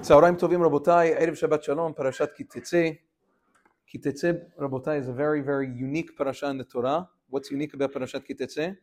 צהריים טובים רבותיי, ערב שבת shalom, parashat Ki Tetzei. Ki Tetzei, רבותיי, is a very, very unique parasha in the Torah. What's unique about parashat Ki Tetzei?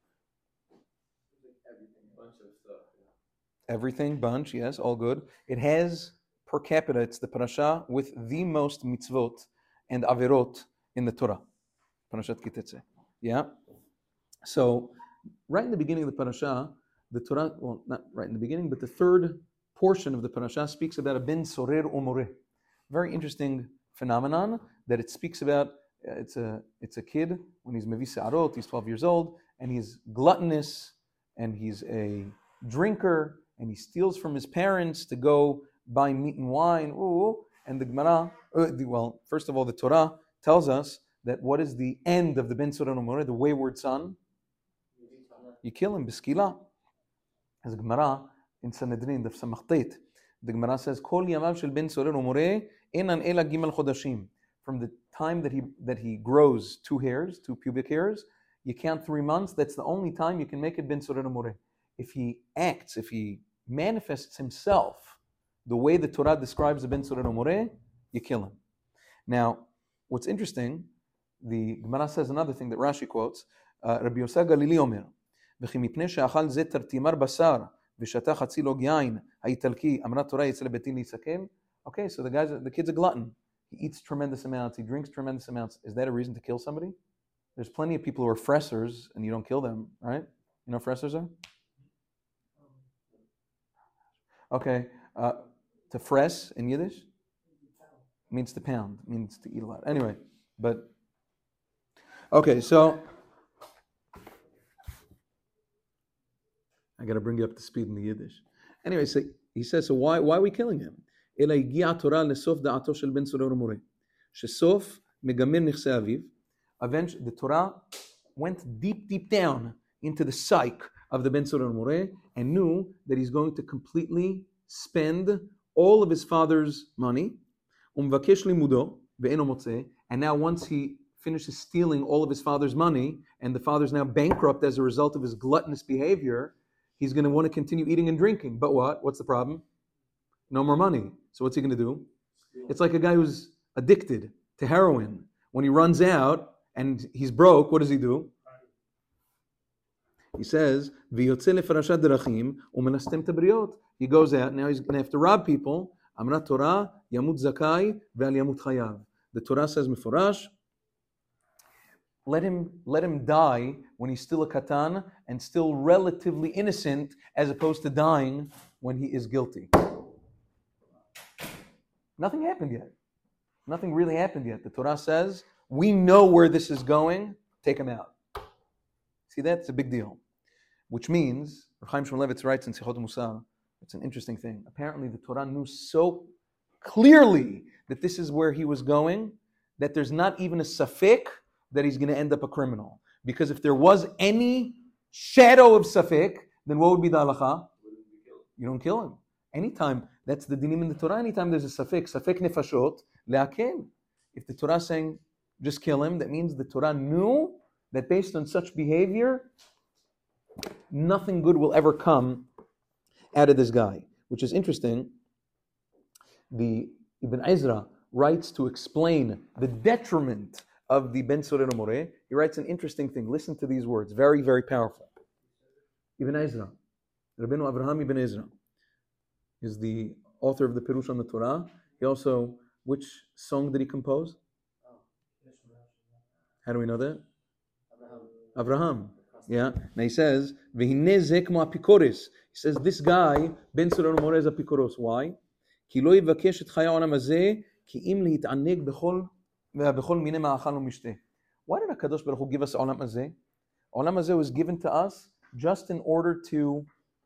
Everything, bunch, yes, all good. It has, per capita, it's the parasha with the most mitzvot and averot in the Torah. Parashat Ki Tetzei. Yeah? So, right in the beginning of the parasha, the Torah, well, not right in the beginning, but the third portion of the parasha speaks about a ben sorer umoreh. Very interesting phenomenon that it speaks about. It's a kid when he's mevi se'arot, he's 12 years old, and he's gluttonous, and he's a drinker, and he steals from his parents to go buy meat and wine. And the Gemara, first of all, the Torah tells us that what is the end of the ben sorer umoreh, the wayward son? You kill him, b'skila. As a Gemara in Sanhedrin, the Samachtet, the Gemara says, "Kol yamav shel ben sorer umoreh enan ela gimel chodashim." From the time that he grows two pubic hairs, you count 3 months. That's the only time you can make it ben sorer umoreh. If he manifests himself the way the Torah describes the ben sorer umoreh, you kill him. Now, what's interesting, the Gemara says another thing that Rashi quotes. Rabbi Yosef Galili Omer, וכי מפני שאכל זה תרתימר בשר ושתה חצי לוג יין האיטלקי אמרה תורה יצא לביתי להיסכם. Okay, so the kid's a glutton. He eats tremendous amounts, he drinks tremendous amounts. Is that a reason to kill somebody? There's plenty of people who are fressers and you don't kill them, right? You know what fressers are? Okay, to fress in Yiddish means to pound, means to eat a lot. Anyway, but okay, so I got to bring you up to speed in the Yiddish. Anyway, so he says, so why are we killing him? אלא הגיעה התורה לסוף דעתו של בן סורר ומורה. שסוף מגמר נכסי אביו. Eventually, the Torah went deep down into the psyche of the Ben Sorer Umoreh and knew that he's going to completely spend all of his father's money. ומבקש לימודו ואינו מוצא. And now once he finishes stealing all of his father's money and the father's now bankrupt as a result of his gluttonous behavior, he's going to want to continue eating and drinking. But what? What's the problem? No more money. So what's he going to do? It's like a guy who's addicted to heroin. When he runs out and he's broke, what does he do? He says, "V'yotze lefarashat derachim umenastem tabriot." He goes out, now he's going to have to rob people. Amrat Torah, yamut zakai ve'al yamut chayav. The Torah says, mefurash, let him die when he's still a katan and still relatively innocent, as opposed to dying when he is guilty. Nothing happened yet. Nothing really happened yet. The Torah says, we know where this is going, take him out. See, that's a big deal. Which means, Chaim Shmulevitz writes in Sichot Musar, it's an interesting thing. Apparently the Torah knew so clearly that this is where he was going, that there's not even a safek that he's going to end up a criminal. Because if there was any shadow of safek, then what would be the halacha? You don't kill him. Anytime, that's the dinim in the Torah, anytime there's a safek nefashot, le'akel. If the Torah is saying, just kill him, that means the Torah knew that based on such behavior, nothing good will ever come out of this guy. Which is interesting. The Ibn Ezra writes to explain the detriment of the Ben Sorer Umoreh. He writes an interesting thing. Listen to these words, very, very powerful. Ibn Ezra, Rabbeinu Avraham Ibn Ezra, is the author of the Pirush on the Torah. He also, which song did he compose? How do we know that? Avraham. Yeah. Now he says, "V'hineh zeh kmo apikoros." He says, this guy, Ben Sorer Umoreh, is apikoros. Why? כי לא יבקש את חיי העולם הזה, כי אם להתענג בכל מיני מאכל ומשתה. Why did HaKadosh Baruch Hu give us העולם הזה? העולם הזה was given to us just in order to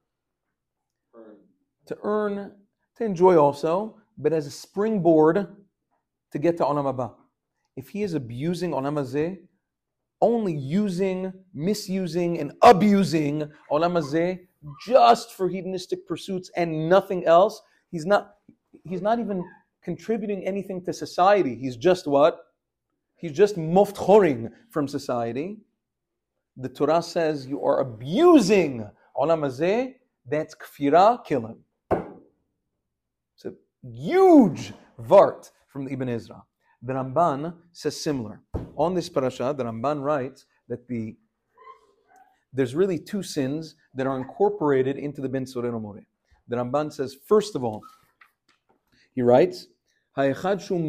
earn, to enjoy also, but as a springboard to get to Olam Haba. If he is abusing Olam Hazeh, only using, misusing, and abusing Olam Hazeh just for hedonistic pursuits and nothing else, he's not even contributing anything to society. He's just what? He's just moftchoring from society. The Torah says you are abusing Olam Hazeh, that's kfirah, kill him. So huge vart from the Ibn Ezra. The Ramban says similar. On this parasha, the Ramban writes that there's really two sins that are incorporated into the Ben Sorer More. The Ramban says, first of all, he writes, one is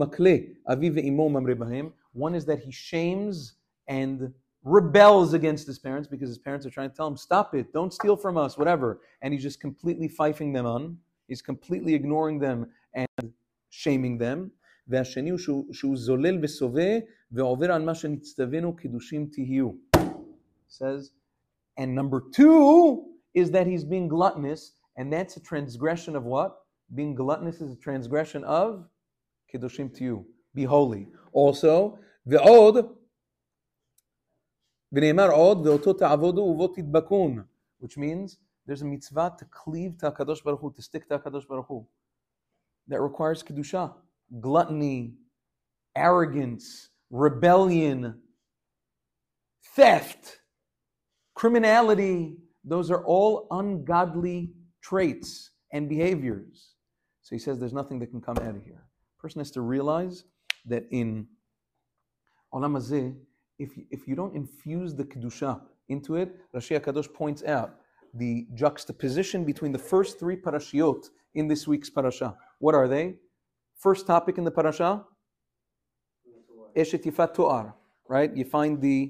that he shames and rebels against his parents because his parents are trying to tell him, stop it, don't steal from us, whatever. And he's just completely fifing them on. He's completely ignoring them and shaming them. Says, and number two is that he's being gluttonous, and that's a transgression of what? Being gluttonous is a transgression of Kedoshim Tiyu. Be holy. Also, Ve'od, V'neimar od, Ve'oto ta'avodu uvot tidbakun, which means there's a mitzvah to cleave to HaKadosh Baruch Hu, to stick to HaKadosh Baruch Hu. That requires Kedusha. Gluttony, arrogance, rebellion, theft, criminality, those are all ungodly traits and behaviors. So he says there's nothing that can come out of here. A person has to realize that in Olam Hazeh, if you don't infuse the Kedusha into it, Rashi HaKadosh points out the juxtaposition between the first three parashiot in this week's parasha. What are they? First topic in the parasha, Eshet Yifat To'ar, right? You find the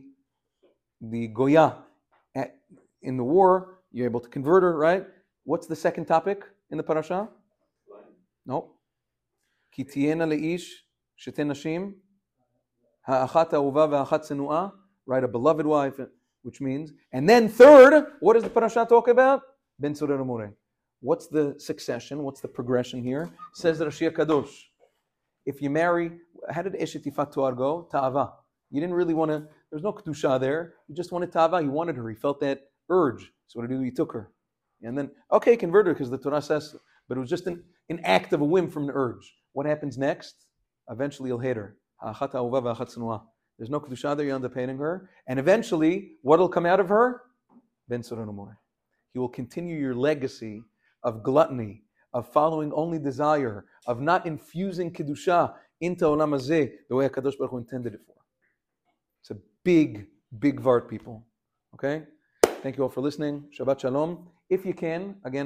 Goya in the war, you're able to convert her, right? What's the second topic in the parasha? No. Ki tiyena leish shete nashim ha'achat ahuva ve'achat tzenu'ah, right? A beloved wife, which means. And then third, what does the parasha talk about? Ben Sorer More. What's the succession? What's the progression here? Says Rashi HaKadosh. If you marry, how did Eshet Yifat To'ar go? Ta'ava. You didn't really want to, there's no Kedusha there. You just wanted Ta'ava. You wanted her. You felt that urge. So what did he do? He took her. And then, okay, convert her because the Torah says so. But it was just an act of a whim from the urge. What happens next? Eventually you'll hate her. There's no Kedusha there. You end up hating her. And eventually, what will come out of her? Ben Sorer More. He will continue your legacy of gluttony, of following only desire, of not infusing Kedusha into Olam Hazeh the way HaKadosh Baruch Hu intended it for. It's a big, big vart, people. Okay? Thank you all for listening. Shabbat Shalom. If you can, again,